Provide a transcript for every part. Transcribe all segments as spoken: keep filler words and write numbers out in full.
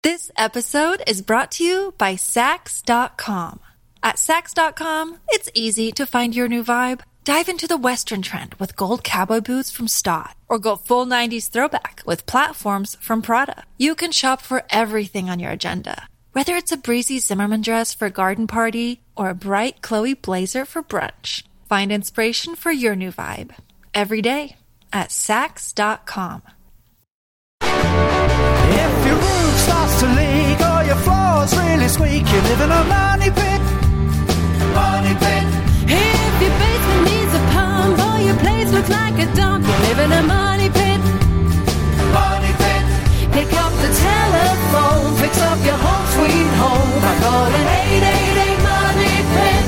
This episode is brought to you by Sax dot com. At Sax dot com, it's easy to find your new vibe. Dive into the Western trend with gold cowboy boots from Stott, or go full nineties throwback with platforms from Prada. You can shop for everything on your agenda, whether it's a breezy Zimmermann dress for a garden party or a bright Chloe blazer for brunch. Find inspiration for your new vibe every day at Sax dot com. If your roof starts to leak or your floor's really squeak, you live in a money pit. Money pit. If your basement needs a pump or your place looks like a dump, you live in a money pit. Money pit. Pick up the telephone, fix up your home sweet home by calling eight eight eight money pit.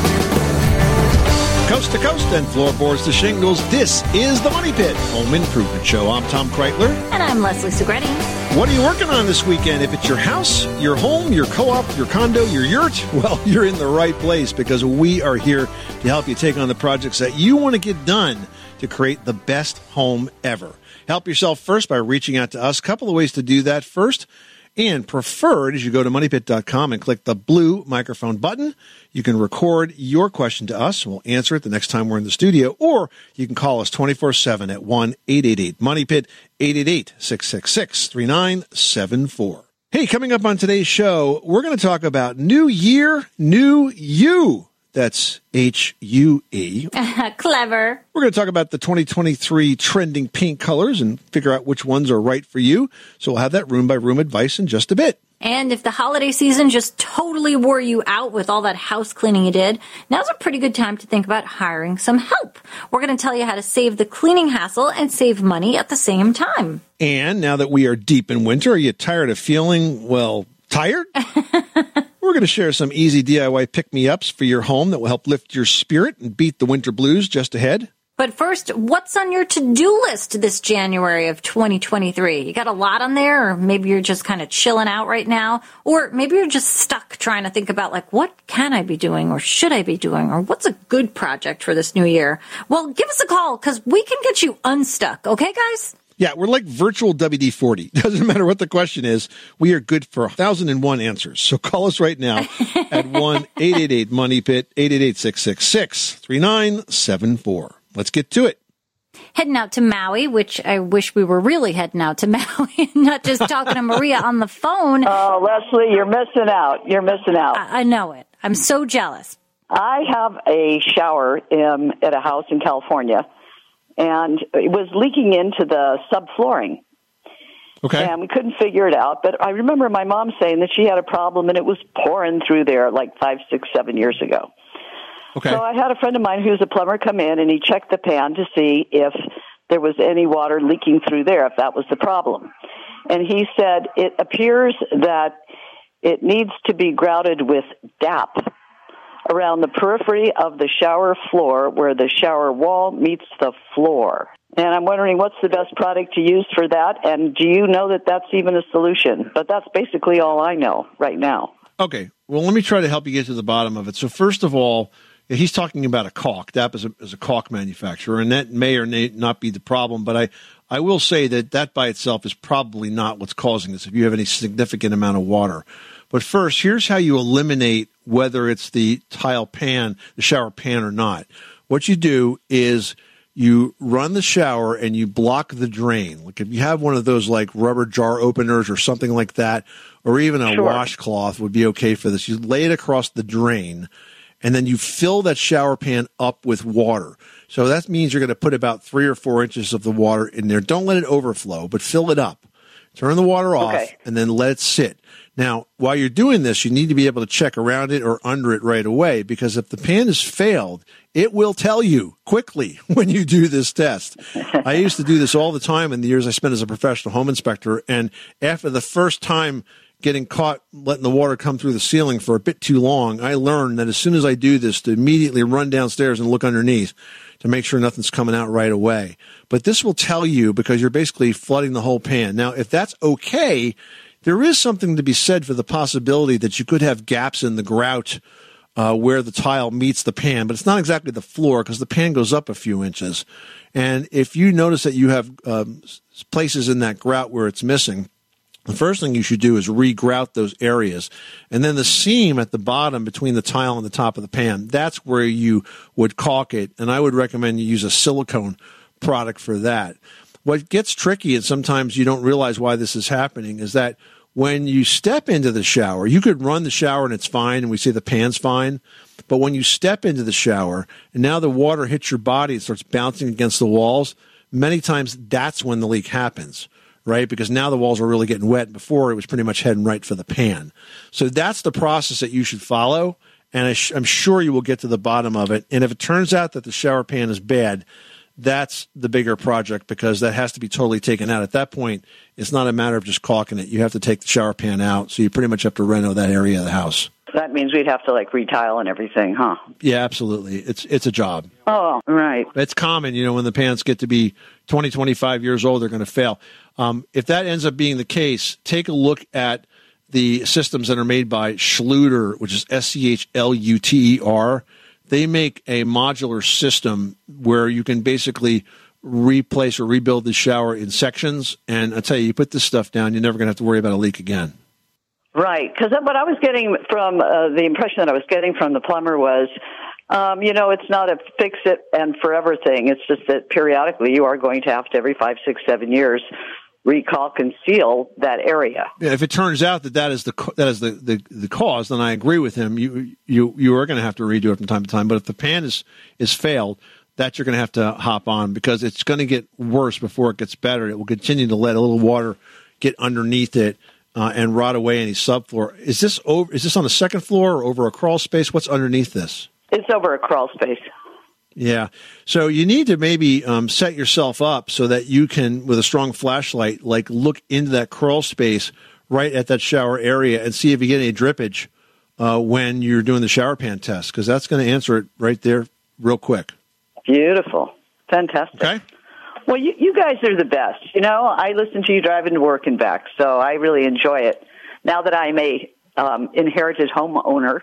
Coast to coast and floorboards to shingles, this is the Money Pit Home Improvement Show. I'm Tom Kreitler. And I'm Leslie Segretti. What are you working on this weekend? If it's your house, your home, your co-op, your condo, your yurt, well, you're in the right place because we are here to help you take on the projects that you want to get done to create the best home ever. Help yourself first by reaching out to us. A couple of ways to do that. First, and preferred, is you go to money pit dot com and click the blue microphone button. You can record your question to us, and we'll answer it the next time we're in the studio, or you can call us twenty-four seven at one eight eight eight money pit, eight eight eight, six six six, three nine seven four. Hey, coming up on today's show, we're going to talk about New Year, New You. That's H U E. Clever. We're going to talk about the twenty twenty-three trending paint colors and figure out which ones are right for you. So we'll have that room-by-room advice in just a bit. And if the holiday season just totally wore you out with all that house cleaning you did, now's a pretty good time to think about hiring some help. We're going to tell you how to save the cleaning hassle and save money at the same time. And now that we are deep in winter, are you tired of feeling, well, tired? We're going to share some easy D I Y pick-me-ups for your home that will help lift your spirit and beat the winter blues just ahead. But first, what's on your to-do list this January of twenty twenty-three? You got a lot on there, or maybe you're just kind of chilling out right now, or maybe you're just stuck trying to think about, like, what can I be doing, or should I be doing, or what's a good project for this new year? Well, give us a call, because we can get you unstuck, okay, guys? Yeah, we're like virtual W D forty. Doesn't matter what the question is. We are good for one thousand one answers. So call us right now at one eight eight eight money pit, eight eight eight, six six six, three nine seven four. Let's get to it. Heading out to Maui, which I wish we were really heading out to Maui, not just talking to Maria on the phone. Oh, Leslie, you're missing out. You're missing out. I, I know it. I'm so jealous. I have a shower um, at a house in California, and it was leaking into the subflooring. Okay. And we couldn't figure it out. But I remember my mom saying that she had a problem, and it was pouring through there like five, six, seven years ago. Okay. So I had a friend of mine who's a plumber come in, and he checked the pan to see if there was any water leaking through there, if that was the problem. And he said it appears that it needs to be grouted with D A P around the periphery of the shower floor where the shower wall meets the floor. And I'm wondering what's the best product to use for that, and do you know that that's even a solution? But that's basically all I know right now. Okay. Well, let me try to help you get to the bottom of it. So first of all, he's talking about a caulk. D A P is a, is a caulk manufacturer, and that may or may not be the problem. But I, I will say that that by itself is probably not what's causing this if you have any significant amount of water. But first, here's how you eliminate whether it's the tile pan, the shower pan or not. What you do is you run the shower and you block the drain. Like if you have one of those like rubber jar openers or something like that, or even a Sure. washcloth would be okay for this. You lay it across the drain, and then you fill that shower pan up with water. So that means you're going to put about three or four inches of the water in there. Don't let it overflow, but fill it up. Turn the water off, Okay. and then let it sit. Now, while you're doing this, you need to be able to check around it or under it right away, because if the pan has failed, it will tell you quickly when you do this test. I used to do this all the time in the years I spent as a professional home inspector, and after the first time getting caught letting the water come through the ceiling for a bit too long, I learned that as soon as I do this, to immediately run downstairs and look underneath to make sure nothing's coming out right away. But this will tell you because you're basically flooding the whole pan. Now, if that's okay, there is something to be said for the possibility that you could have gaps in the grout uh, where the tile meets the pan, but it's not exactly the floor because the pan goes up a few inches. And if you notice that you have um, places in that grout where it's missing, the first thing you should do is regrout those areas. And then the seam at the bottom between the tile and the top of the pan, that's where you would caulk it. And I would recommend you use a silicone product for that. What gets tricky, and sometimes you don't realize why this is happening, is that when you step into the shower, you could run the shower and it's fine, and we say the pan's fine. But when you step into the shower and now the water hits your body, it starts bouncing against the walls, many times that's when the leak happens, right? Because now the walls are really getting wet. Before, it was pretty much heading right for the pan. So that's the process that you should follow, and I sh- I'm sure you will get to the bottom of it. And if it turns out that the shower pan is bad, that's the bigger project, because that has to be totally taken out. At that point, it's not a matter of just caulking it. You have to take the shower pan out, so you pretty much have to reno that area of the house. That means we'd have to, like, retile and everything, huh? Yeah, absolutely. It's it's a job. Oh, right. It's common, you know, when the pans get to be twenty, twenty-five years old, they're going to fail. Um, if that ends up being the case, take a look at the systems that are made by Schluter, which is S C H L U T E R. They make a modular system where you can basically replace or rebuild the shower in sections. And I tell you, you put this stuff down, you're never going to have to worry about a leak again. Right, because what I was getting from uh, the impression that I was getting from the plumber was, um, you know, it's not a fix it and forever thing. It's just that periodically you are going to have to, every five, six, seven years, recaulk and seal that area. Yeah, if it turns out that that is the that is the, the, the cause, then I agree with him. You you you are going to have to redo it from time to time. But if the pan is is failed, that you're going to have to hop on, because it's going to get worse before it gets better. It will continue to let a little water get underneath it. Uh, and rot away any subfloor. Is this over? Is this on the second floor or over a crawl space? What's underneath this? It's over a crawl space. Yeah. So you need to maybe um, set yourself up so that you can, with a strong flashlight, like look into that crawl space right at that shower area and see if you get any drippage uh, when you're doing the shower pan test, because that's going to answer it right there real quick. Beautiful. Fantastic. Okay. Well, you, you guys are the best. You know, I listen to you driving to work and back, so I really enjoy it. Now that I'm a um, inherited homeowner.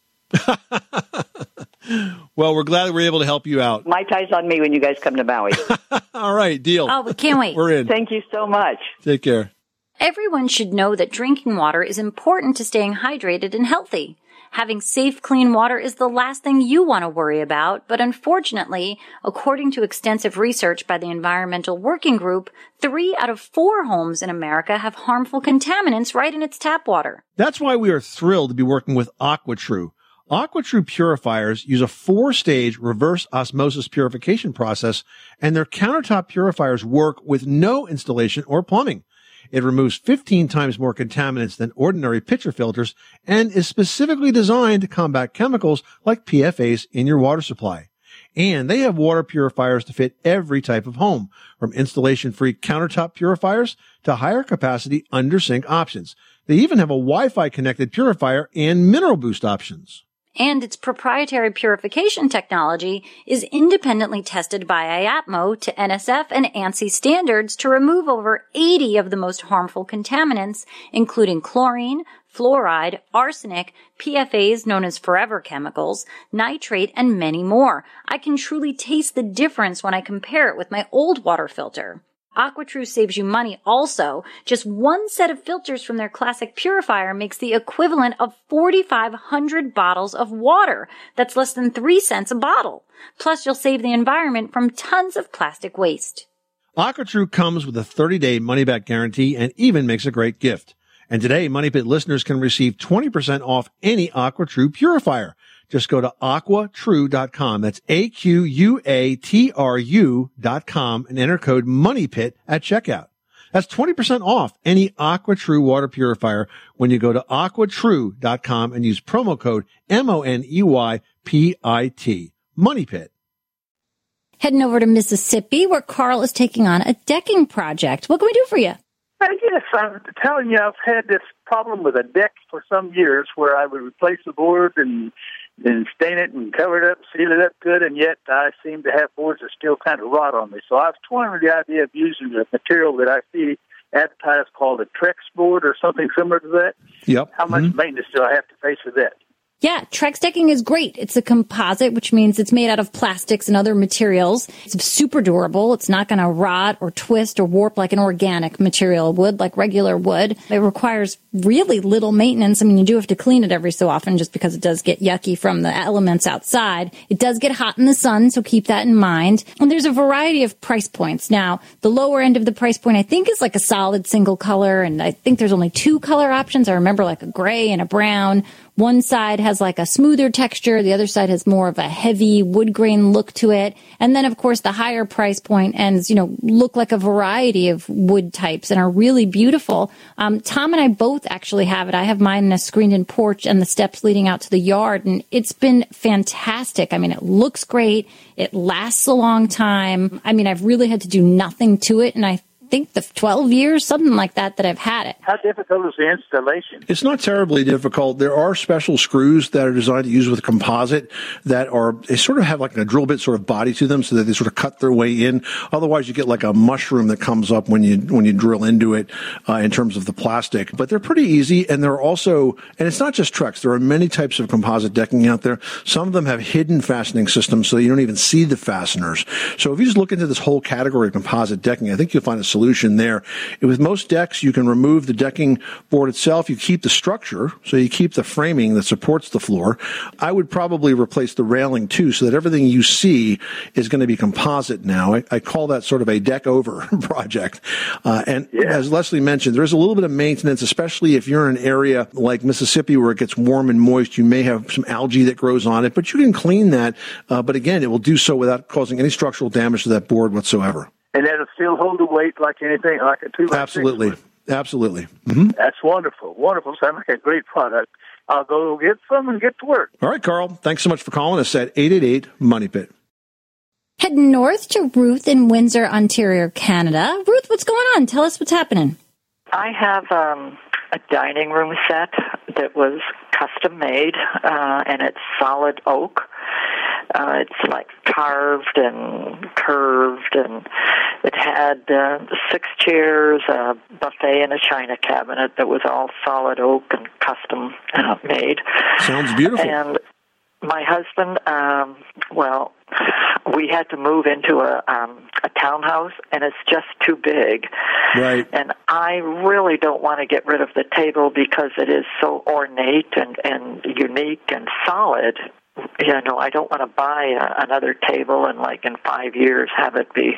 Well, we're glad that we're able to help you out. My tie's on me when you guys come to Maui. All right, deal. Oh, we can't wait. We're in. Thank you so much. Take care. Everyone should know that drinking water is important to staying hydrated and healthy. Having safe, clean water is the last thing you want to worry about, but unfortunately, according to extensive research by the Environmental Working Group, three out of four homes in America have harmful contaminants right in its tap water. That's why we are thrilled to be working with AquaTrue. AquaTrue purifiers use a four-stage reverse osmosis purification process, and their countertop purifiers work with no installation or plumbing. It removes fifteen times more contaminants than ordinary pitcher filters and is specifically designed to combat chemicals like P F As in your water supply. And they have water purifiers to fit every type of home, from installation-free countertop purifiers to higher capacity under-sink options. They even have a Wi-Fi connected purifier and mineral boost options. And its proprietary purification technology is independently tested by I A T M O to N S F and ANSI standards to remove over eighty of the most harmful contaminants, including chlorine, fluoride, arsenic, P F As known as forever chemicals, nitrate, and many more. I can truly taste the difference when I compare it with my old water filter. AquaTrue saves you money also. Just one set of filters from their classic purifier makes the equivalent of forty-five hundred bottles of water. That's less than three cents a bottle. Plus, you'll save the environment from tons of plastic waste. AquaTrue comes with a thirty-day money-back guarantee and even makes a great gift. And today, Money Pit listeners can receive twenty percent off any AquaTrue purifier. Just go to aqua true dot com. That's A Q U A T R U dot com and enter code MONEYPIT at checkout. That's twenty percent off any AquaTrue water purifier when you go to aqua true dot com and use promo code M O N E Y P I T. MONEYPIT. Heading over to Mississippi, where Carl is taking on a decking project. What can we do for you? I guess I'm telling you, I've had this problem with a deck for some years where I would replace the board and and stain it and cover it up, seal it up good, and yet I seem to have boards that still kind of rot on me. So I was toying with the idea of using the material that I see advertised called a Trex board or something similar to that. Yep. How much mm-hmm. maintenance do I have to face with that? Yeah, Trex decking is great. It's a composite, which means it's made out of plastics and other materials. It's super durable. It's not going to rot or twist or warp like an organic material would, like regular wood. It requires really little maintenance. I mean, you do have to clean it every so often just because it does get yucky from the elements outside. It does get hot in the sun, so keep that in mind. And there's a variety of price points. Now, the lower end of the price point, I think, is like a solid single color, and I think there's only two color options. I remember like a gray and a brown. One side has like a smoother texture. The other side has more of a heavy wood grain look to it. And then, of course, the higher price point ends, you know, look like a variety of wood types and are really beautiful. Um, Tom and I both actually have it. I have mine in a screened-in porch and the steps leading out to the yard. And it's been fantastic. I mean, it looks great. It lasts a long time. I mean, I've really had to do nothing to it. And I think the twelve years, something like that, that I've had it. How difficult is the installation? It's not terribly difficult. There are special screws that are designed to use with composite that are, they sort of have like a drill bit sort of body to them so that they sort of cut their way in. Otherwise, you get like a mushroom that comes up when you, when you drill into it, uh, in terms of the plastic. But they're pretty easy, and they're also, and it's not just Trex. There are many types of composite decking out there. Some of them have hidden fastening systems so you don't even see the fasteners. So if you just look into this whole category of composite decking, I think you'll find a solution there. With most decks, you can remove the decking board itself. You keep the structure, so you keep the framing that supports the floor. I would probably replace the railing too, so that everything you see is going to be composite now. I, I call that sort of a deck over project. Uh, and yeah. As Leslie mentioned, there's a little bit of maintenance, especially if you're in an area like Mississippi where it gets warm and moist. You may have some algae that grows on it, but you can clean that. Uh, but again, it will do so without causing any structural damage to that board whatsoever. And that'll still hold the weight like anything, like a two by Absolutely. six. Absolutely. Mm-hmm. That's wonderful. Wonderful. Sounds like a great product. I'll go get some and get to work. All right, Carl. Thanks so much for calling us at eight eight eight, money pit. Heading north to Ruth in Windsor, Ontario, Canada. Ruth, what's going on? Tell us what's happening. I have um, a dining room set that was custom made, uh, and it's solid oak. Uh, it's like carved and curved, and it had uh, six chairs, a buffet, and a china cabinet that was all solid oak and custom uh, made. Sounds beautiful. And my husband, um, well, we had to move into a um, a townhouse, and it's just too big. Right. And I really don't want to get rid of the table because it is so ornate and, and unique and solid. You know, I don't want to buy a, another table and, like, in five years have it be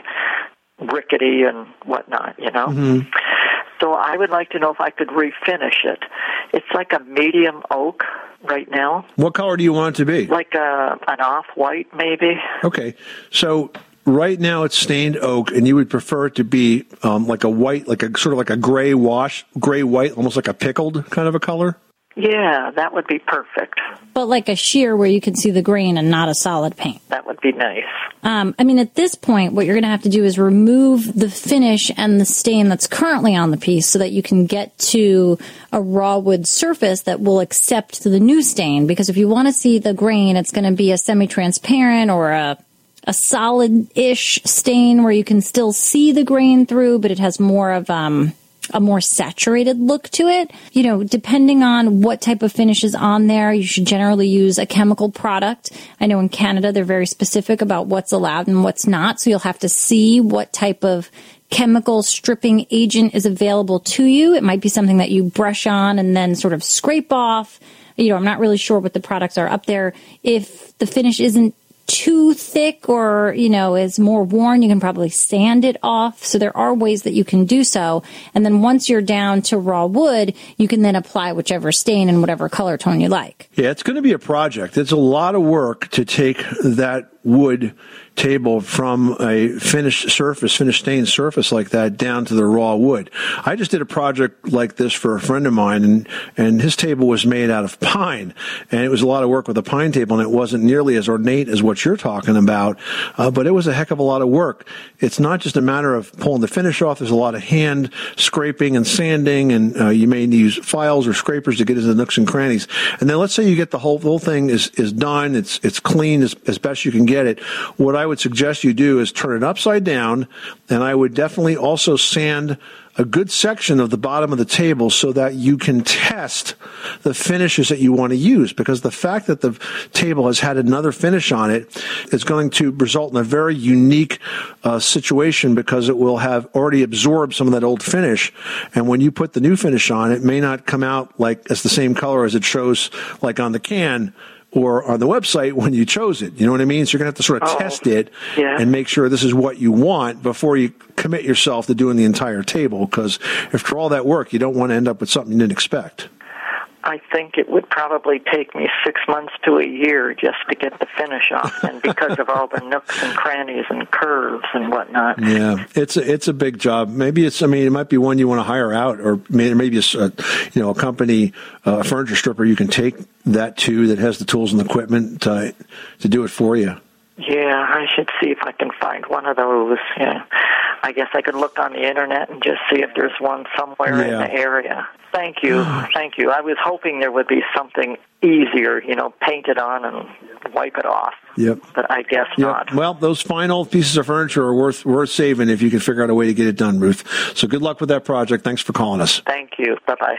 rickety and whatnot, you know? Mm-hmm. So I would like to know if I could refinish it. It's like a medium oak right now. What color do you want it to be? Like a, an off-white, maybe. Okay. So right now it's stained oak, and you would prefer it to be um, like a white, like a sort of like a gray wash, gray-white, almost like a pickled kind of a color? Yeah, that would be perfect. But like a sheer where you can see the grain and not a solid paint. That would be nice. Um, I mean, at this point, what you're going to have to do is remove the finish and the stain that's currently on the piece so that you can get to a raw wood surface that will accept the new stain. Because if you want to see the grain, it's going to be a semi-transparent or a a solid-ish stain where you can still see the grain through, but it has more of um. a more saturated look to it. You know, depending on what type of finish is on there, you should generally use a chemical product. I know in Canada, they're very specific about what's allowed and what's not. So you'll have to see what type of chemical stripping agent is available to you. It might be something that you brush on and then sort of scrape off. You know, I'm not really sure what the products are up there. If the finish isn't too thick or, you know, is more worn, you can probably sand it off. So there are ways that you can do so. And then once you're down to raw wood, you can then apply whichever stain and whatever color tone you like. Yeah, it's going to be a project. It's a lot of work to take that wood table from a finished surface, finished stained surface like that down to the raw wood. I just did a project like this for a friend of mine, and, and his table was made out of pine, and it was a lot of work with a pine table, and it wasn't nearly as ornate as what you're talking about, uh, but it was a heck of a lot of work. It's not just a matter of pulling the finish off. There's a lot of hand scraping and sanding, and uh, you may use files or scrapers to get into the nooks and crannies. And then let's say you get the whole, the whole thing is, is done, it's, it's clean as, as best you can get it. What I would suggest you do is turn it upside down, and I would definitely also sand a good section of the bottom of the table so that you can test the finishes that you want to use, because the fact that the table has had another finish on it is going to result in a very unique uh, situation, because it will have already absorbed some of that old finish. And when you put the new finish on, it may not come out like as the same color as it shows like on the can or on the website when you chose it. You know what I mean? So you're going to have to sort of oh, test it yeah. and make sure this is what you want before you commit yourself to doing the entire table, because after all that work, you don't want to end up with something you didn't expect. I think it would probably take me six months to a year just to get the finish off, and because of all the nooks and crannies and curves and whatnot. Yeah, it's a, it's a big job. Maybe it's, I mean, it might be one you want to hire out, or maybe it's a, you know, a company, uh, a furniture stripper you can take that to that has the tools and equipment to, to do it for you. Yeah, I should see if I can find one of those. Yeah, I guess I could look on the internet and just see if there's one somewhere yeah. in the area. Thank you, thank you. I was hoping there would be something easier, you know, paint it on and wipe it off. Yep. But I guess yep. not. Well, those fine old pieces of furniture are worth worth saving if you can figure out a way to get it done, Ruth. So good luck with that project. Thanks for calling us. Thank you. Bye-bye.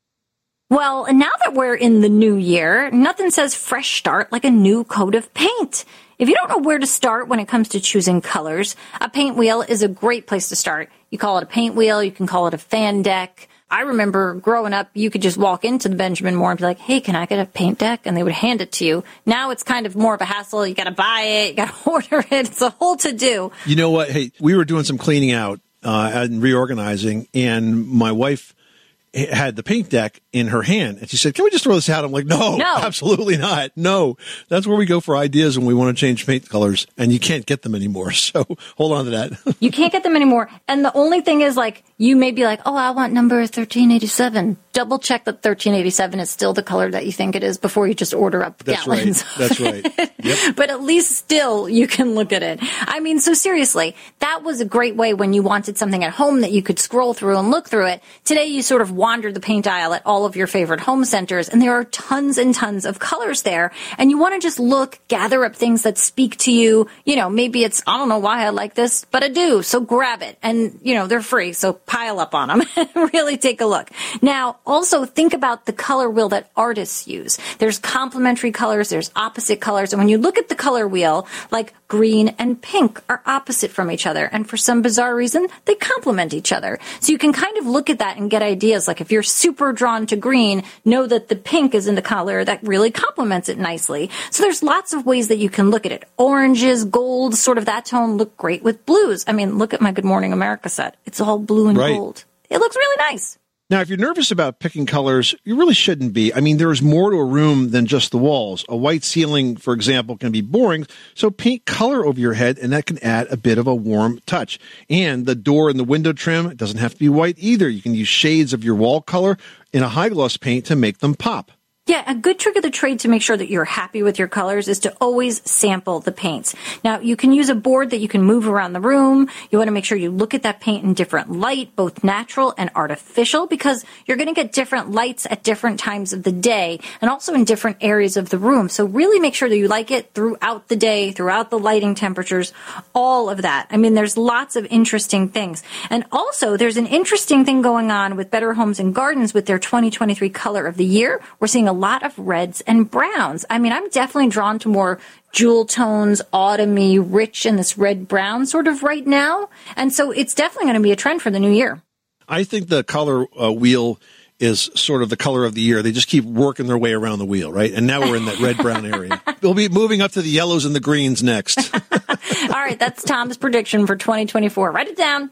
Well, now that we're in the new year, nothing says fresh start like a new coat of paint. If you don't know where to start when it comes to choosing colors, a paint wheel is a great place to start. You call it a paint wheel, you can call it a fan deck. I remember growing up, you could just walk into the Benjamin Moore and be like, hey, can I get a paint deck? And they would hand it to you. Now it's kind of more of a hassle. You got to buy it, you got to order it. It's a whole to-do. You know what? Hey, we were doing some cleaning out uh, and reorganizing, and my wife had the paint deck in her hand, and she said, can we just throw this out? I'm like, no, no, absolutely not. No, that's where we go for ideas when we want to change paint colors, and you can't get them anymore. So hold on to that. You can't get them anymore. And the only thing is, like, you may be like, oh, I want number thirteen eighty-seven. Double check that thirteen eighty-seven is still the color that you think it is before you just order up That's gallons. Right. That's right. Yep. But at least still you can look at it. I mean, so seriously, that was a great way when you wanted something at home that you could scroll through and look through it. Today you sort of wander the paint aisle at all of your favorite home centers, and there are tons and tons of colors there, and you want to just look, gather up things that speak to you. You know, maybe it's, I don't know why I like this, but I do, so grab it. And, you know, they're free, so pile up on them and really take a look. Now, also think about the color wheel that artists use. There's complementary colors, there's opposite colors, and when you look at the color wheel, like green and pink are opposite from each other, and for some bizarre reason, they complement each other. So you can kind of look at that and get ideas, like if you're super drawn to green, know that the pink is in the color that really complements it nicely. So there's lots of ways that you can look at it. Oranges, golds, sort of that tone look great with blues. I mean, look at my Good Morning America set. It's all blue and right. gold. It looks really nice. Now, if you're nervous about picking colors, you really shouldn't be. I mean, there's more to a room than just the walls. A white ceiling, for example, can be boring, so paint color over your head, and that can add a bit of a warm touch. And the door and the window trim doesn't have to be white either. You can use shades of your wall color in a high-gloss paint to make them pop. Yeah, a good trick of the trade to make sure that you're happy with your colors is to always sample the paints. Now, you can use a board that you can move around the room. You want to make sure you look at that paint in different light, both natural and artificial, because you're going to get different lights at different times of the day and also in different areas of the room. So really make sure that you like it throughout the day, throughout the lighting temperatures, all of that. I mean, there's lots of interesting things. And also, there's an interesting thing going on with Better Homes and Gardens with their twenty twenty-three Color of the Year. We're seeing a lot of reds and browns. I mean, I'm definitely drawn to more jewel tones, autumny, rich in this red brown sort of right now. And so it's definitely going to be a trend for the new year. I think the color uh, wheel is sort of the color of the year. They just keep working their way around the wheel, right? And now we're in that red-brown area. We'll be moving up to the yellows and the greens next. All right, that's Tom's prediction for twenty twenty-four. Write it down.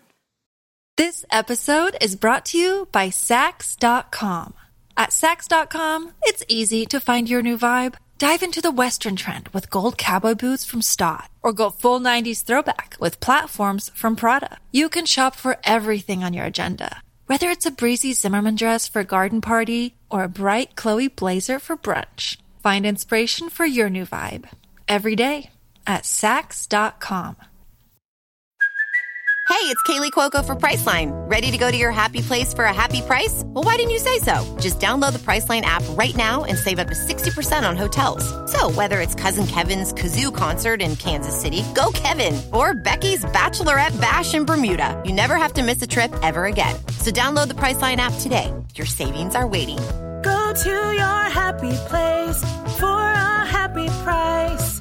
This episode is brought to you by Sax dot com. At Sax dot com, it's easy to find your new vibe. Dive into the Western trend with gold cowboy boots from Stott, or go full nineties throwback with platforms from Prada. You can shop for everything on your agenda, whether it's a breezy Zimmermann dress for a garden party or a bright Chloe blazer for brunch. Find inspiration for your new vibe every day at Sax dot com. Hey, it's Kaylee Cuoco for Priceline. Ready to go to your happy place for a happy price? Well, why didn't you say so? Just download the Priceline app right now and save up to sixty percent on hotels. So whether it's Cousin Kevin's Kazoo Concert in Kansas City, go Kevin, or Becky's Bachelorette Bash in Bermuda, you never have to miss a trip ever again. So download the Priceline app today. Your savings are waiting. Go to your happy place for a happy price.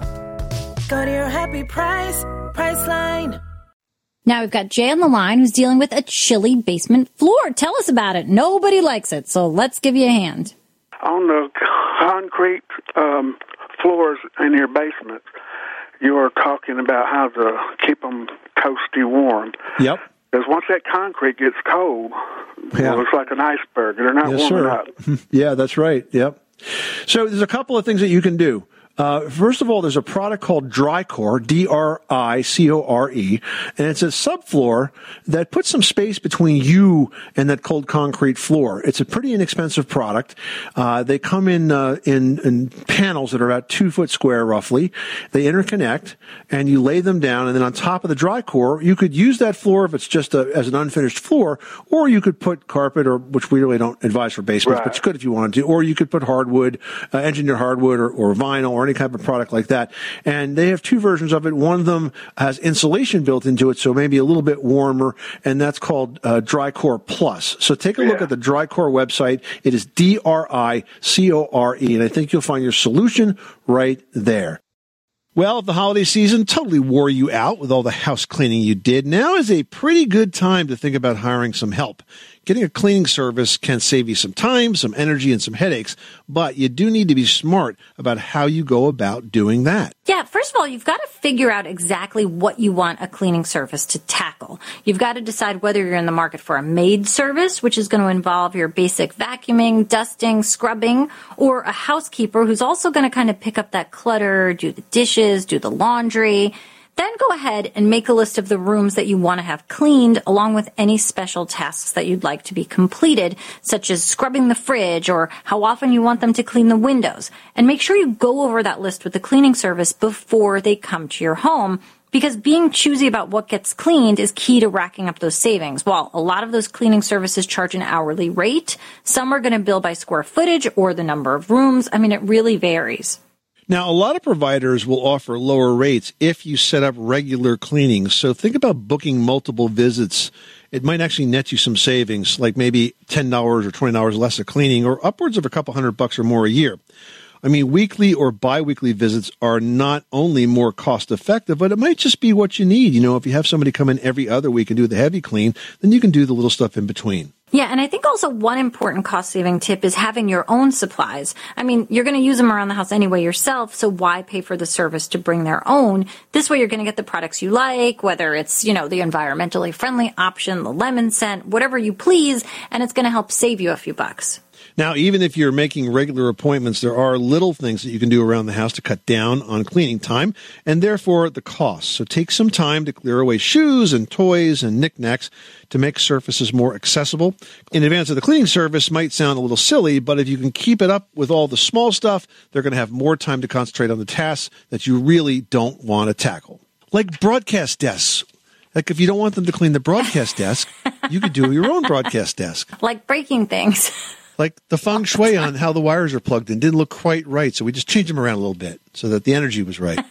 Go to your happy price, Priceline. Now we've got Jay on the line who's dealing with a chilly basement floor. Tell us about it. Nobody likes it, so let's give you a hand. On the concrete um, floors in your basement, you were talking about how to keep them toasty warm. Yep. Because once that concrete gets cold, Yeah. it looks like an iceberg. They're not Yes, warming sir. up. Yeah, that's right. Yep. So there's a couple of things that you can do. Uh, first of all, there's a product called DryCore, D R I C O R E, and it's a subfloor that puts some space between you and that cold concrete floor. It's a pretty inexpensive product. Uh, they come in, uh, in, in panels that are about two foot square roughly. They interconnect and you lay them down, and then on top of the DryCore, you could use that floor if it's just a, as an unfinished floor, or you could put carpet, or which we really don't advise for basements, Right. but you could if you wanted to, or you could put hardwood, uh, engineered hardwood, or, or vinyl, or any type of product like that. And they have two versions of it. One of them has insulation built into it, so maybe a little bit warmer, and that's called uh, DryCore Plus. So take a look Yeah. at the DryCore website. It is D R I C O R E, and I think you'll find your solution right there. Well, if the holiday season totally wore you out with all the house cleaning you did, now is a pretty good time to think about hiring some help. Getting a cleaning service can save you some time, some energy, and some headaches, but you do need to be smart about how you go about doing that. Yeah, first of all, you've got to figure out exactly what you want a cleaning service to tackle. You've got to decide whether you're in the market for a maid service, which is going to involve your basic vacuuming, dusting, scrubbing, or a housekeeper who's also going to kind of pick up that clutter, do the dishes, do the laundry. Then go ahead and make a list of the rooms that you want to have cleaned, along with any special tasks that you'd like to be completed, such as scrubbing the fridge or how often you want them to clean the windows. And make sure you go over that list with the cleaning service before they come to your home, because being choosy about what gets cleaned is key to racking up those savings. While a lot of those cleaning services charge an hourly rate, some are going to bill by square footage or the number of rooms. I mean, it really varies. Now, a lot of providers will offer lower rates if you set up regular cleanings. So think about booking multiple visits. It might actually net you some savings, like maybe ten dollars or twenty dollars less of cleaning, or upwards of a couple hundred bucks or more a year. I mean, weekly or biweekly visits are not only more cost effective, but it might just be what you need. You know, if you have somebody come in every other week and do the heavy clean, then you can do the little stuff in between. Yeah, and I think also one important cost-saving tip is having your own supplies. I mean, you're going to use them around the house anyway yourself, so why pay for the service to bring their own? This way you're going to get the products you like, whether it's, you know, the environmentally friendly option, the lemon scent, whatever you please, and it's going to help save you a few bucks. Now, even if you're making regular appointments, there are little things that you can do around the house to cut down on cleaning time and therefore the cost. So take some time to clear away shoes and toys and knickknacks to make surfaces more accessible. In advance of the cleaning service might sound a little silly, but if you can keep it up with all the small stuff, they're going to have more time to concentrate on the tasks that you really don't want to tackle. Like broadcast desks. Like if you don't want them to clean the broadcast desk, you could do your own broadcast desk. Like breaking things. Like the feng shui on how the wires are plugged in didn't look quite right, so we just changed them around a little bit so that the energy was right.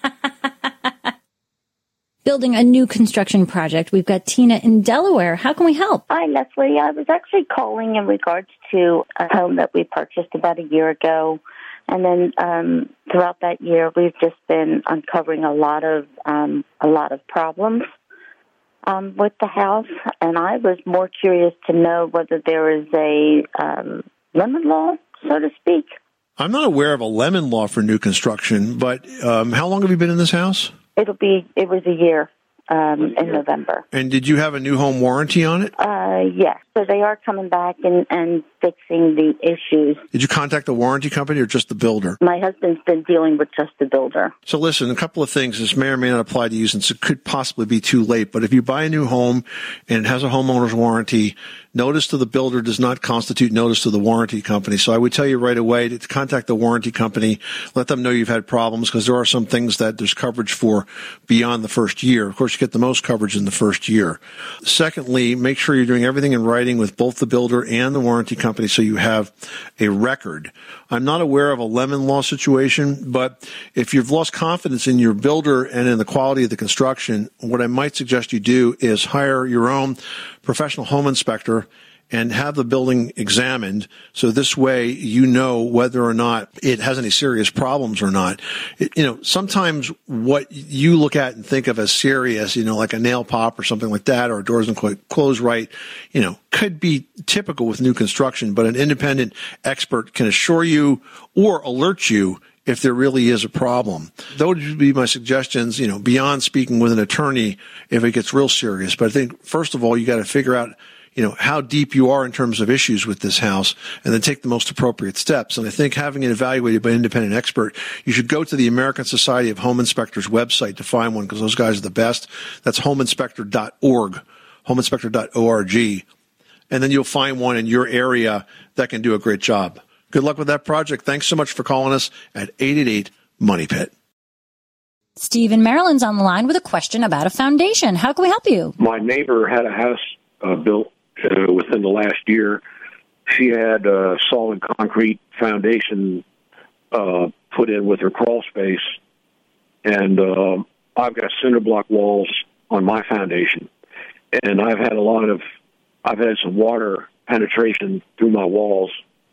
Building a new construction project. We've got Tina in Delaware. How can we help? Hi, Leslie. I was actually calling in regards to a home that we purchased about a year ago. And then um, throughout that year, we've just been uncovering a lot of um, a lot of problems um, with the house. And I was more curious to know whether there is a um, lemon law, so to speak. I'm not aware of a lemon law for new construction, but um, how long have you been in this house? It'll be, it was a year um, in November. And did you have a new home warranty on it? Uh, yes. so they are coming back and, and fixing the issues. Did you contact the warranty company or just the builder? My husband's been dealing with just the builder. So listen, a couple of things. This may or may not apply to you since it could possibly be too late. But if you buy a new home and it has a homeowner's warranty, notice to the builder does not constitute notice to the warranty company. So I would tell you right away to contact the warranty company. Let them know you've had problems because there are some things that there's coverage for beyond the first year. Of course, you get the most coverage in the first year. Secondly, make sure you're doing everything in writing with both the builder and the warranty company so you have a record. I'm not aware of a lemon law situation, but if you've lost confidence in your builder and in the quality of the construction, what I might suggest you do is hire your own professional home inspector and have the building examined. So this way you know whether or not it has any serious problems or not. It, you know, sometimes what you look at and think of as serious, you know, like a nail pop or something like that, or a door doesn't quite close right, you know, could be typical with new construction, but an independent expert can assure you or alert you if there really is a problem. Those would be my suggestions, you know, beyond speaking with an attorney if it gets real serious. But I think, first of all, you got to figure out, you know, how deep you are in terms of issues with this house and then take the most appropriate steps. And I think having it evaluated by an independent expert, you should go to the American Society of Home Inspectors website to find one because those guys are the best. That's home inspector dot org, home inspector dot org. And then you'll find one in your area that can do a great job. Good luck with that project. Thanks so much for calling us at eight eight eight, money pit. Steve in Maryland's on the line with a question about a foundation. How can we help you? My neighbor had a house uh, built uh, within the last year. She had a solid concrete foundation uh, put in with her crawl space, and uh, I've got cinder block walls on my foundation, and I've had a lot of, I've had some water penetration through my walls.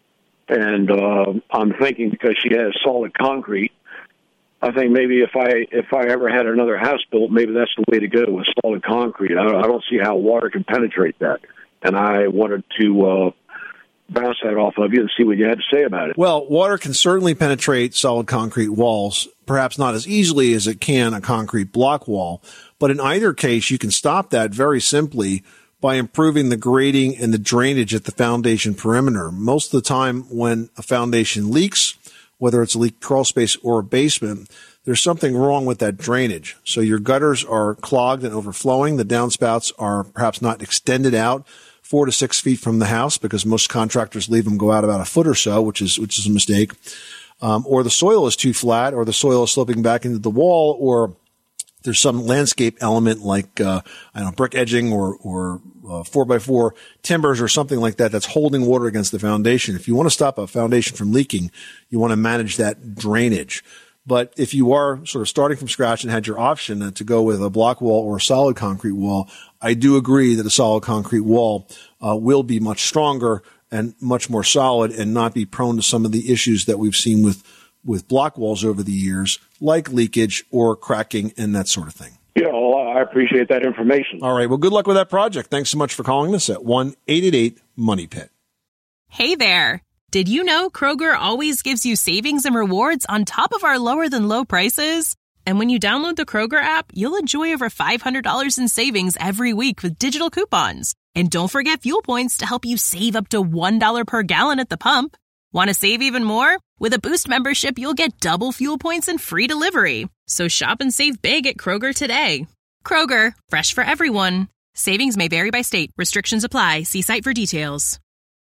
And uh, I'm thinking because she has solid concrete, I think maybe if I if I ever had another house built, maybe that's the way to go with solid concrete. I don't, I don't see how water can penetrate that. And I wanted to uh, bounce that off of you and see what you had to say about it. Well, water can certainly penetrate solid concrete walls, perhaps not as easily as it can a concrete block wall. But in either case, you can stop that very simply by improving the grading and the drainage at the foundation perimeter. Most of the time when a foundation leaks, whether it's a leak crawl space or a basement, there's something wrong with that drainage. So your gutters are clogged and overflowing. The downspouts are perhaps not extended out four to six feet from the house because most contractors leave them go out about a foot or so, which is, which is a mistake. Um, or the soil is too flat, or the soil is sloping back into the wall, or there's some landscape element like, uh, I don't know, brick edging or, or, uh, four by four timbers or something like that that's holding water against the foundation. If you want to stop a foundation from leaking, you want to manage that drainage. But if you are sort of starting from scratch and had your option to go with a block wall or a solid concrete wall, I do agree that a solid concrete wall, uh, will be much stronger and much more solid and not be prone to some of the issues that we've seen with with block walls over the years, like leakage or cracking and that sort of thing. Yeah, well, I appreciate that information. All right. Well, good luck with that project. Thanks so much for calling us at one eight eight eight, money pit. Hey there. Did you know Kroger always gives you savings and rewards on top of our lower than low prices? And when you download the Kroger app, you'll enjoy over five hundred dollars in savings every week with digital coupons. And don't forget fuel points to help you save up to one dollar per gallon at the pump. Want to save even more? With a Boost membership, you'll get double fuel points and free delivery. So shop and save big at Kroger today. Kroger, fresh for everyone. Savings may vary by state. Restrictions apply. See site for details.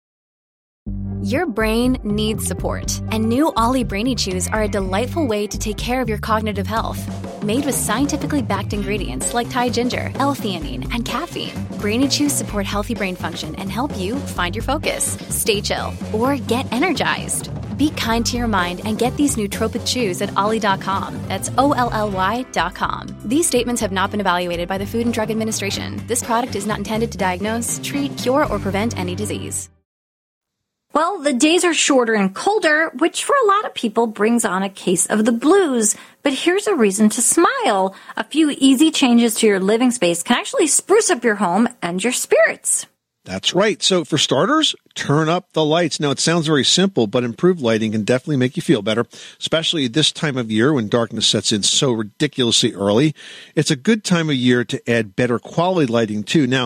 Your brain needs support, and new Ollie Brainy Chews are a delightful way to take care of your cognitive health. Made with scientifically backed ingredients like Thai ginger, L-theanine, and caffeine, Brainy Chews support healthy brain function and help you find your focus, stay chill, or get energized. Be kind to your mind and get these nootropic chews at ollie dot com. That's O L L Y dot com. These statements have not been evaluated by the Food and Drug Administration. This product is not intended to diagnose, treat, cure, or prevent any disease. Well, the days are shorter and colder, which for a lot of people brings on a case of the blues. But here's a reason to smile. A few easy changes to your living space can actually spruce up your home and your spirits. That's right. So for starters, turn up the lights. Now, it sounds very simple, but improved lighting can definitely make you feel better, especially this time of year when darkness sets in so ridiculously early. It's a good time of year to add better quality lighting, too. Now,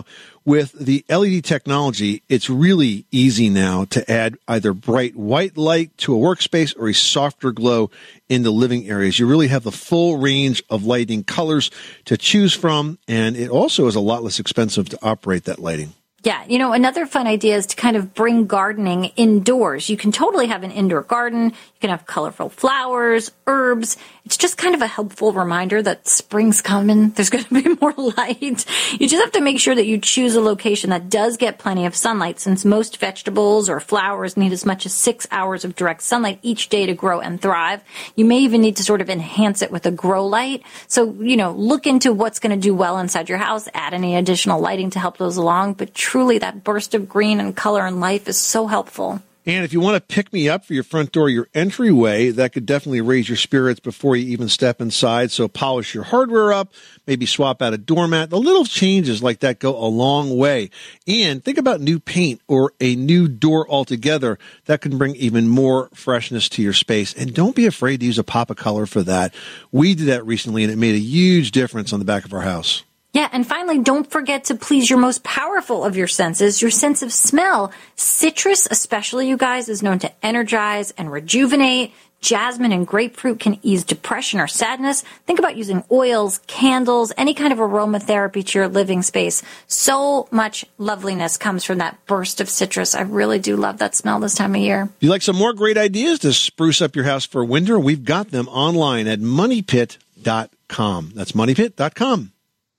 With the L E D technology, it's really easy now to add either bright white light to a workspace or a softer glow in the living areas. You really have the full range of lighting colors to choose from, and it also is a lot less expensive to operate that lighting. Yeah, you know, another fun idea is to kind of bring gardening indoors. You can totally have an indoor garden. You can have colorful flowers, herbs. It's just kind of a helpful reminder that spring's coming. There's going to be more light. You just have to make sure that you choose a location that does get plenty of sunlight, since most vegetables or flowers need as much as six hours of direct sunlight each day to grow and thrive. You may even need to sort of enhance it with a grow light. So, you know, look into what's going to do well inside your house, add any additional lighting to help those along. But truly, that burst of green and color and life is so helpful. And if you want to pick me up for your front door, your entryway, that could definitely raise your spirits before you even step inside. So polish your hardware up, maybe swap out a doormat. The little changes like that go a long way. And think about new paint or a new door altogether. That can bring even more freshness to your space. And don't be afraid to use a pop of color for that. We did that recently, and it made a huge difference on the back of our house. Yeah, and finally, don't forget to please your most powerful of your senses, your sense of smell. Citrus, especially, you guys, is known to energize and rejuvenate. Jasmine and grapefruit can ease depression or sadness. Think about using oils, candles, any kind of aromatherapy to your living space. So much loveliness comes from that burst of citrus. I really do love that smell this time of year. If you'd like some more great ideas to spruce up your house for winter, we've got them online at money pit dot com. That's money pit dot com.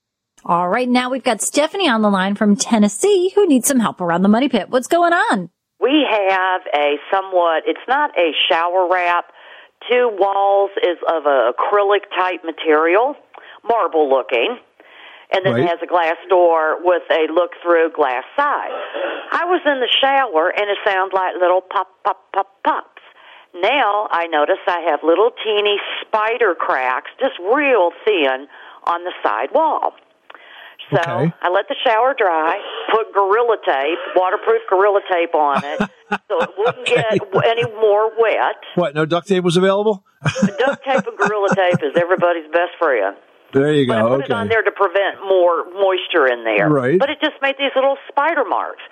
All right, now we've got Stephanie on the line from Tennessee who needs some help around the money pit. What's going on? We have a somewhat, it's not a shower wrap. Two walls is of a acrylic type material, marble looking, and then Right. it has a glass door with a look-through glass side. I was in the shower, and it sounded like little pop, pop, pop, pops. Now I notice I have little teeny spider cracks, just real thin, on the side wall. So Okay. I let the shower dry, put Gorilla Tape, waterproof Gorilla Tape on it, so it wouldn't get any more wet. What, no duct tape was available? Duct tape and Gorilla Tape is everybody's best friend. There you go. But I put Okay. it on there to prevent more moisture in there. Right. But it just made these little spider marks.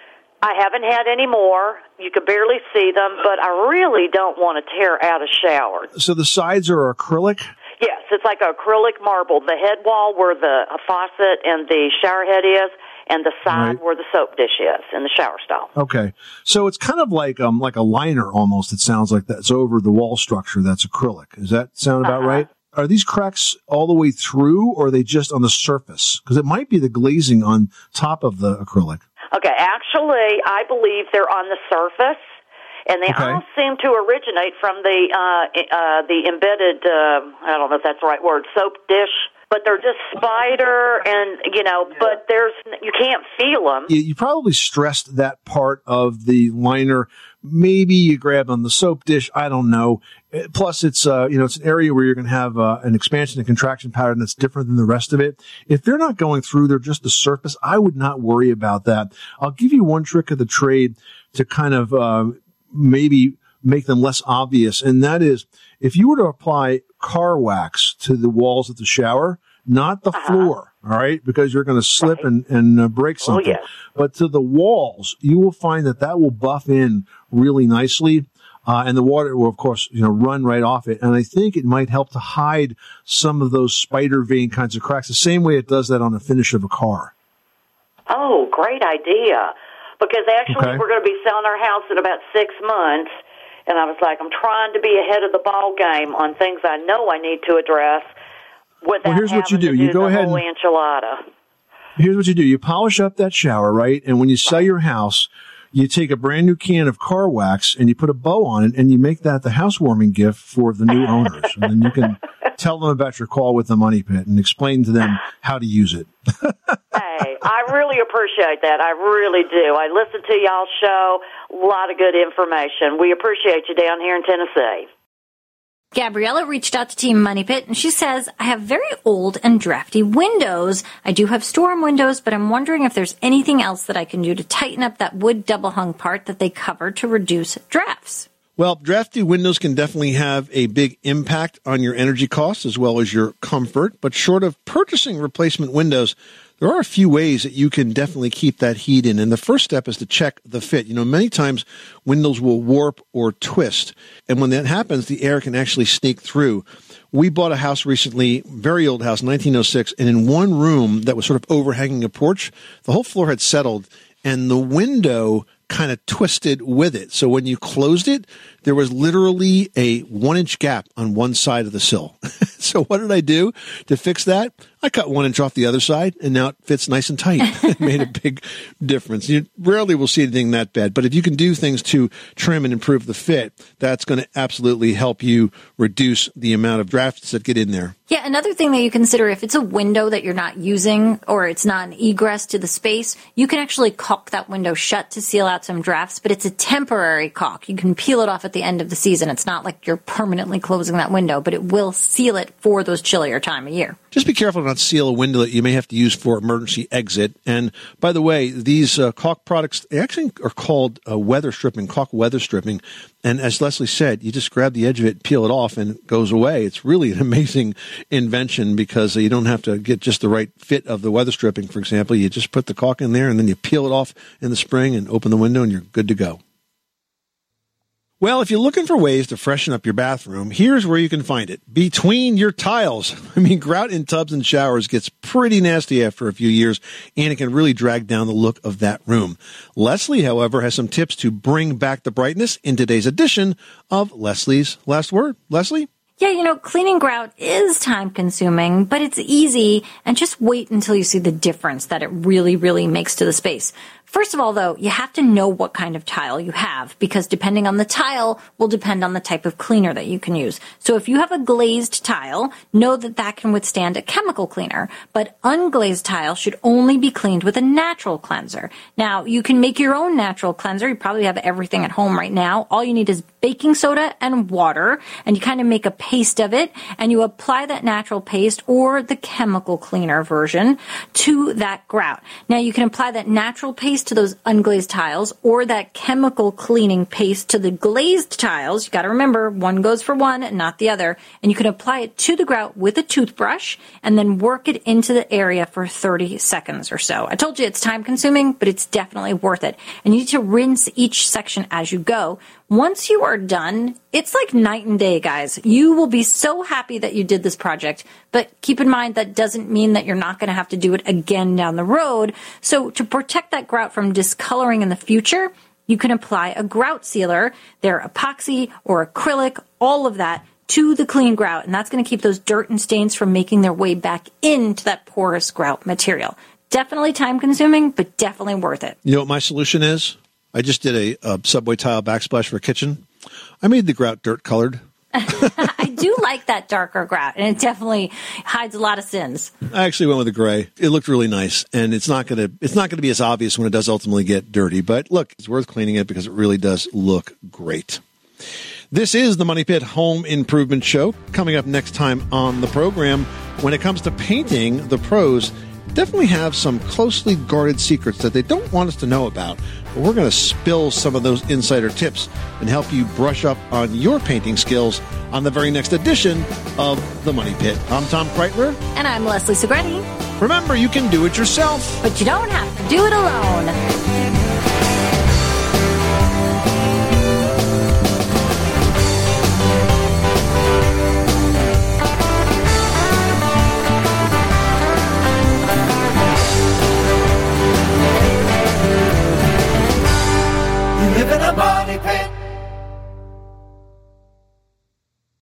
I haven't had any more. You could barely see them, but I really don't want to tear out a shower. So the sides are acrylic? Yes, it's like acrylic marble. The head wall where the faucet and the shower head is, and the side Right. where the soap dish is in the shower stall. Okay. So it's kind of like um like a liner almost, it sounds like that's over the wall structure that's acrylic. Does that sound about Uh-huh. right? Are these cracks all the way through, or are they just on the surface? Because it might be the glazing on top of the acrylic. Okay, actually, I believe they're on the surface, and they Okay. all seem to originate from the uh, uh, the embedded, uh, I don't know if that's the right word, soap dish, but they're just spider, and, you know, but there's you can't feel them. You, you probably stressed that part of the liner. Maybe you grabbed on the soap dish. I don't know. Uh, Plus, it's uh, you know, it's an area where you're going to have uh, an expansion and contraction pattern that's different than the rest of it. If they're not going through, they're just the surface. I would not worry about that. I'll give you one trick of the trade to kind of uh, maybe make them less obvious, and that is if you were to apply car wax to the walls of the shower, not the floor, all right, because you're going to slip and, and uh, break something. yes. But to the walls, you will find that that will buff in really nicely. Uh, and the water will, of course, you know, run right off it. And I think it might help to hide some of those spider vein kinds of cracks, the same way it does that on the finish of a car. Oh, great idea. Because actually Okay. we're going to be selling our house in about six months, and I was like, I'm trying to be ahead of the ball game on things I know I need to address without Well, here's what you having do. to You do go the ahead whole and- enchilada. Here's what you do. You polish up that shower, right? And when you sell your house, you take a brand new can of car wax and you put a bow on it and you make that the housewarming gift for the new owners. And then you can tell them about your call with the Money Pit and explain to them how to use it. Hey, I really appreciate that. I really do. I listen to y'all's show. A lot of good information. We appreciate you down here in Tennessee. Gabriella reached out to Team Money Pit, and she says, I have very old and drafty windows. I do have storm windows, but I'm wondering if there's anything else that I can do to tighten up that wood double-hung part that they cover to reduce drafts. Well, drafty windows can definitely have a big impact on your energy costs as well as your comfort. But short of purchasing replacement windows, There are a few ways that you can definitely keep that heat in. And the first step is to check the fit. You know, many times windows will warp or twist. And when that happens, the air can actually sneak through. We bought a house recently, very old house, nineteen oh six, and in one room that was sort of overhanging a porch, the whole floor had settled, and the window kind of twisted with it. So when you closed it, there was literally a one-inch gap on one side of the sill. So what did I do to fix that? I cut one inch off the other side, and now it fits nice and tight. It made a big difference. You rarely will see anything that bad, but if you can do things to trim and improve the fit, that's going to absolutely help you reduce the amount of drafts that get in there. Yeah, another thing that you consider, if it's a window that you're not using or it's not an egress to the space, you can actually caulk that window shut to seal out some drafts, but it's a temporary caulk. You can peel it off at the end of the season. It's not like you're permanently closing that window, but it will seal it for those chillier time of year. Just be careful to not seal a window that you may have to use for emergency exit. And by the way, these uh, caulk products they actually are called uh, weather stripping, caulk weather stripping. And as Leslie said, you just grab the edge of it, peel it off, and it goes away. It's really an amazing invention because you don't have to get just the right fit of the weather stripping, for example. You just put the caulk in there, and then you peel it off in the spring and open the window, and you're good to go. Well, if you're looking for ways to freshen up your bathroom, here's where you can find it. Between your tiles. I mean, grout in tubs and showers gets pretty nasty after a few years, and it can really drag down the look of that room. Leslie, however, has some tips to bring back the brightness in today's edition of Leslie's Last Word. Leslie? Yeah, you know, cleaning grout is time-consuming, but it's easy, and just wait until you see the difference that it really, really makes to the space. First of all, though, you have to know what kind of tile you have, because depending on the tile will depend on the type of cleaner that you can use. So if you have a glazed tile, know that that can withstand a chemical cleaner, but unglazed tile should only be cleaned with a natural cleanser. Now, you can make your own natural cleanser. You probably have everything at home right now. All you need is baking soda and water, and you kind of make a paste of it, and you apply that natural paste or the chemical cleaner version to that grout. Now, you can apply that natural paste to those unglazed tiles or that chemical cleaning paste to the glazed tiles. You got to remember, one goes for one and not the other. And you can apply it to the grout with a toothbrush and then work it into the area for thirty seconds or so. I told you it's time consuming, but it's definitely worth it. And you need to rinse each section as you go. Once you are done, it's like night and day, guys. You will be so happy that you did this project, but keep in mind that doesn't mean that you're not going to have to do it again down the road. So to protect that grout from discoloring in the future, you can apply a grout sealer. They're epoxy or acrylic, all of that, to the clean grout, and that's going to keep those dirt and stains from making their way back into that porous grout material. Definitely time-consuming, but definitely worth it. You know what my solution is? I just did a, a subway tile backsplash for a kitchen. I made the grout dirt colored. I do like that darker grout, and it definitely hides a lot of sins. I actually went with the gray. It looked really nice, and it's not going to it's not going to be as obvious when it does ultimately get dirty. But look, it's worth cleaning it because it really does look great. This is the Money Pit Home Improvement Show. Coming up next time on the program, when it comes to painting, the pros definitely have some closely guarded secrets that they don't want us to know about. But we're going to spill some of those insider tips and help you brush up on your painting skills on the very next edition of The Money Pit. I'm Tom Kreitler. And I'm Leslie Segrete. Remember, you can do it yourself, but you don't have to do it alone.